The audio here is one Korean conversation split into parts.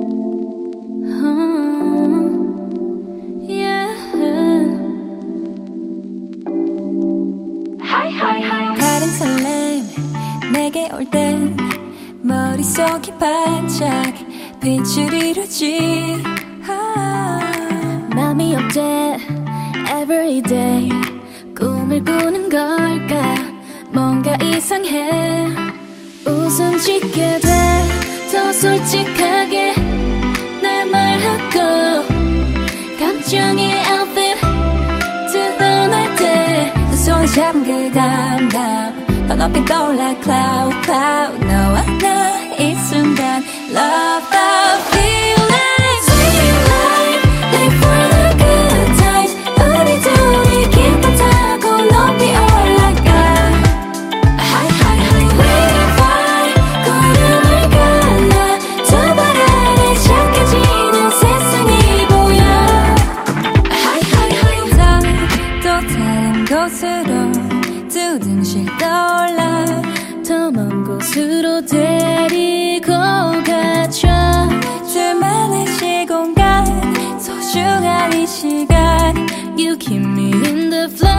다른 설렘 내게 올 땐 머릿속이 반짝 빛을 이루지. 맘이 어때 everyday 꿈을 꾸는 걸까. 뭔가 이상해. 웃음 짓게 돼 더 솔직하게 날 말하고. 감정의 outfit 드러날 때 손 잡은 그 담담 더 높이 떠올라 cloud cloud. 너와 나 이 순간 love love feel like sweet life live for the good times. 우리 둘이 기분 타고 높이 올라가. high high high we fly 구름을 갈라. 두 발 아래 착해지는 세상이 보여. high high high 또 다른 곳으로 두 등씩 떠올라. 더 먼 곳으로 데리고 가줘. 둘만의 시공간 소중한 이 시간 You keep me in the flow.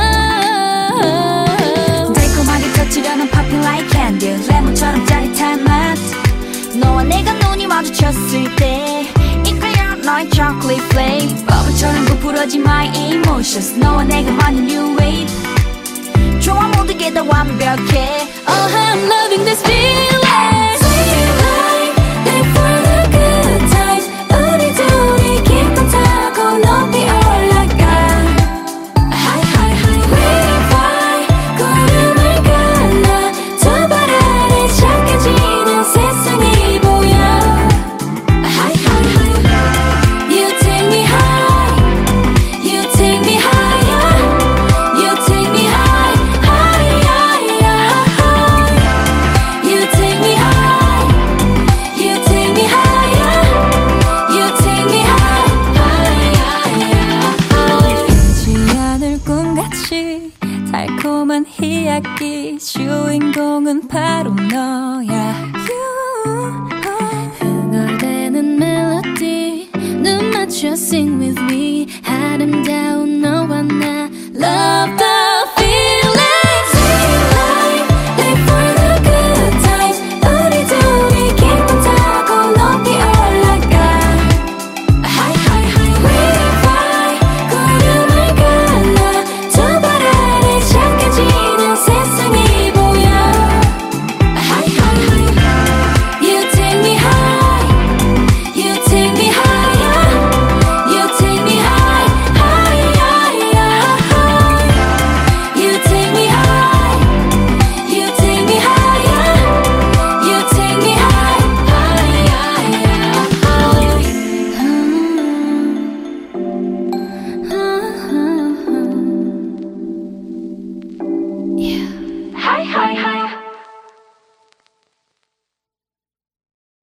달콤하게 터치려는 popping like candy 레몬처럼 짜릿한 맛. 너와 내가 눈이 마주쳤을 때 이끌려 너의 chocolate flame. 버블처럼 부풀어진 my emotions. 너와 내가만의 new wave. 좋아 모든 게 다 완벽해. Oh I'm loving this feeling. Sweet life live for the good times. 우리 둘이 기분 타고 높이 올라가. High high high we fly 구름을 갈라. 두 발 아래 착해지는 세상이 보여. High high high You take me high. You take me higher. You take me high. You take me high. You take me higher. You take me high. 잊지 않을 꿈같이 달콤한 이야기 주인공은 바로 너야. 흥얼대는 멜로디 눈 맞춰 sing with me. 아름다운